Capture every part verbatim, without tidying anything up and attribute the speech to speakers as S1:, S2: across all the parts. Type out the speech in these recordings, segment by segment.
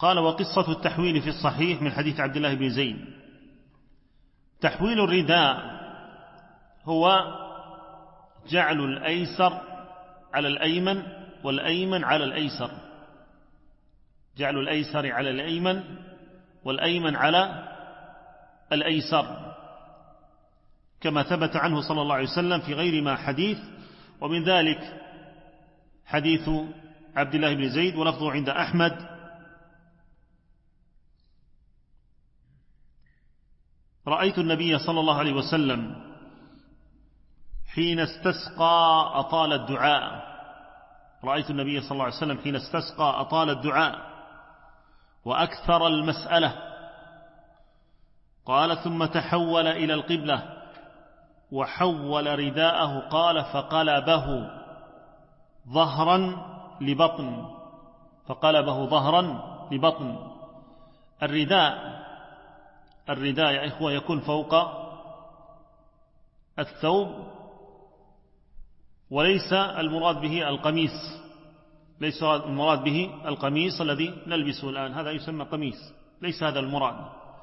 S1: قال: وقصة التحويل في الصحيح من حديث عبد الله بن زيد. تحويل الرداء هو جعل الأيسر على الأيمن والأيمن على الأيسر، جعل الأيسر على الأيمن والأيمن على الأيسر، كما ثبت عنه صلى الله عليه وسلم في غير ما حديث، ومن ذلك حديث عبد الله بن زيد ولفظه عند أحمد: رأيت النبي صلى الله عليه وسلم حين استسقى أطال الدعاء رأيت النبي صلى الله عليه وسلم حين استسقى أطال الدعاء وأكثر المسألة. قال: ثم تحول إلى القبلة وحول رداءه، قال: فقلبه ظهرا لبطن فقلبه ظهرا لبطن. الرداء الرداء يا إخوة يكون فوق الثوب، وليس المراد به القميص ليس المراد به القميص الذي نلبسه الآن، هذا يسمى قميص، ليس هذا المراد.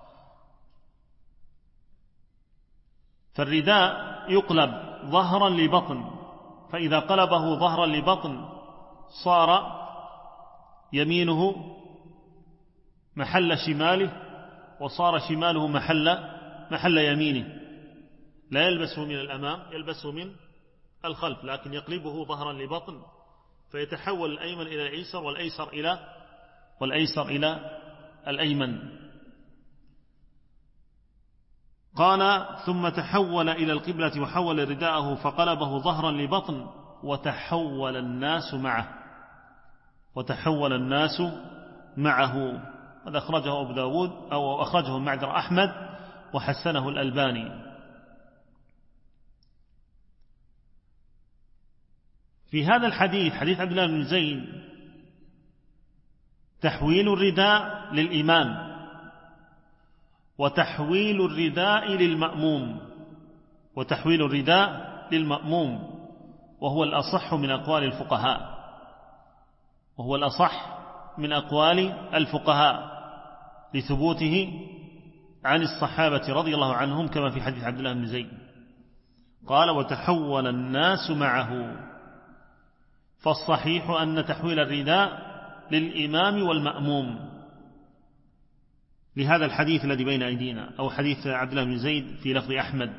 S1: فالرداء يقلب ظهرا لبطن، فإذا قلبه ظهرا لبطن صار يمينه محل شماله، وصار شماله محل محل يمينه، لا يلبسه من الأمام، يلبسه من الخلف، لكن يقلبه ظهرا لبطن، فيتحول الأيمن إلى الأيسر والأيسر إلى والأيسر إلى الأيمن. قال: ثم تحول إلى القبلة وحول رداءه فقلبه ظهرا لبطن وتحول الناس معه وتحول الناس معه هذا أخرجه أبو داود أو أخرجه معذر أحمد وحسنه الألباني. في هذا الحديث حديث عبد الله بن زيد تحويل الرداء للإمام وتحويل الرداء للمأموم وتحويل الرداء للمأموم وهو الأصح من أقوال الفقهاء وهو الأصح من أقوال الفقهاء لثبوته عن الصحابة رضي الله عنهم، كما في حديث عبد الله بن زيد. قال: وتحول الناس معه. فالصحيح أن تحويل الرداء للإمام والمأموم لهذا الحديث الذي بين أيدينا، أو حديث عبد الله بن زيد في لفظ أحمد.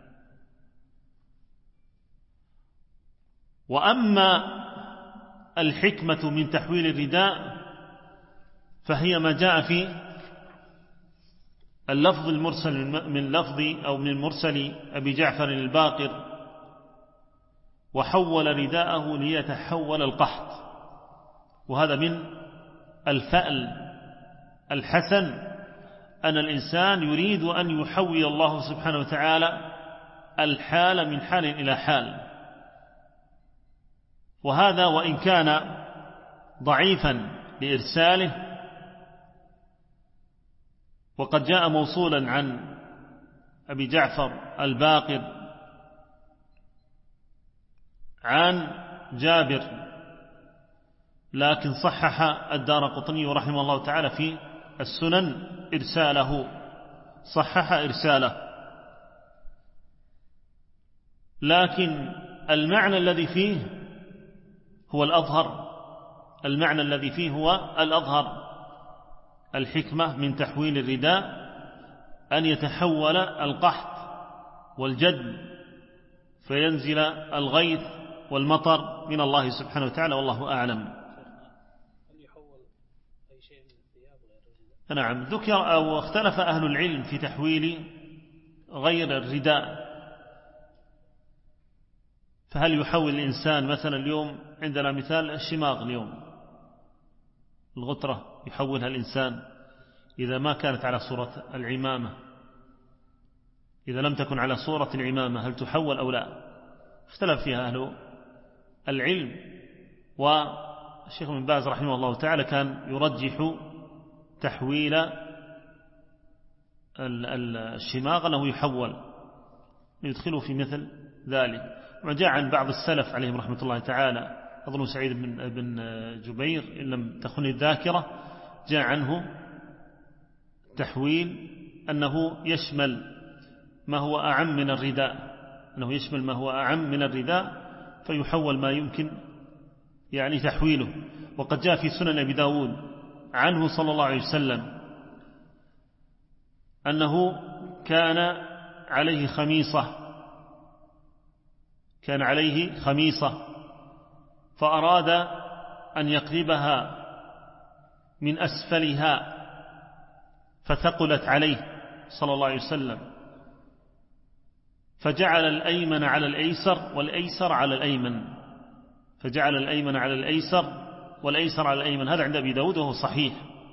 S1: وأما الحكمة من تحويل الرداء فهي ما جاء في اللفظ المرسل من لفظ أو من المرسل أبي جعفر الباقر: وحول رداءه ليتحول القحط. وهذا من الفأل الحسن أن الإنسان يريد أن يحول الله سبحانه وتعالى الحال من حال إلى حال، وهذا وإن كان ضعيفا لإرساله، وقد جاء موصولا عن أبي جعفر الباقر عن جابر، لكن صحح الدارقطني رحمه الله تعالى في السنن إرساله، صحح إرساله، لكن المعنى الذي فيه هو الأظهر المعنى الذي فيه هو الأظهر. الحكمة من تحويل الرداء أن يتحول القحط والجد فينزل الغيث والمطر من الله سبحانه وتعالى، والله أعلم. نعم، ذكر أو اختلف أهل العلم في تحويل غير الرداء، فهل يحول الإنسان مثلا اليوم عندنا مثال الشماغ، اليوم الغترة يحولها الإنسان إذا ما كانت على صورة العمامة، إذا لم تكن على صورة العمامة هل تحول أو لا؟ اختلف فيها أهل العلم، والشيخ ابن باز رحمه الله تعالى كان يرجح تحويل الشماغ أنه يحول يدخله في مثل ذلك. وجاء عن بعض السلف عليهم رحمة الله تعالى، أظن سعيد بن, بن جبير إن لم تخن الذاكرة، جاء عنه تحويل أنه يشمل ما هو أعم من الرداء، أنه يشمل ما هو أعم من الرداء فيحول ما يمكن يعني تحويله. وقد جاء في سنن أبي داود عنه صلى الله عليه وسلم أنه كان عليه خميصة كان عليه خميصة فأراد أن يقلبها من أسفلها فثقلت عليه صلى الله عليه وسلم، فجعل الأيمن على الأيسر والأيسر على الأيمن فجعل الأيمن على الأيسر والأيسر على الأيمن. هذا عند أبي داود وهو صحيح.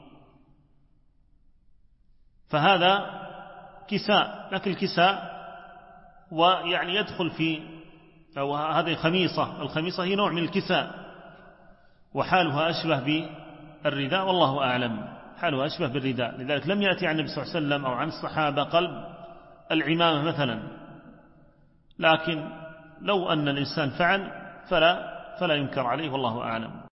S1: فهذا كساء، لكن الكساء ويعني يدخل في أو هذه خميصة، الخميصة هي نوع من الكساء وحالها أشبه بالرداء والله أعلم، حالها أشبه بالرداء. لذلك لم يأتي عن النبي صلى الله عليه وسلم أو عن الصحابة قلب العمامة مثلا، لكن لو أن الإنسان فعل فلا, فلا ينكر عليه والله أعلم.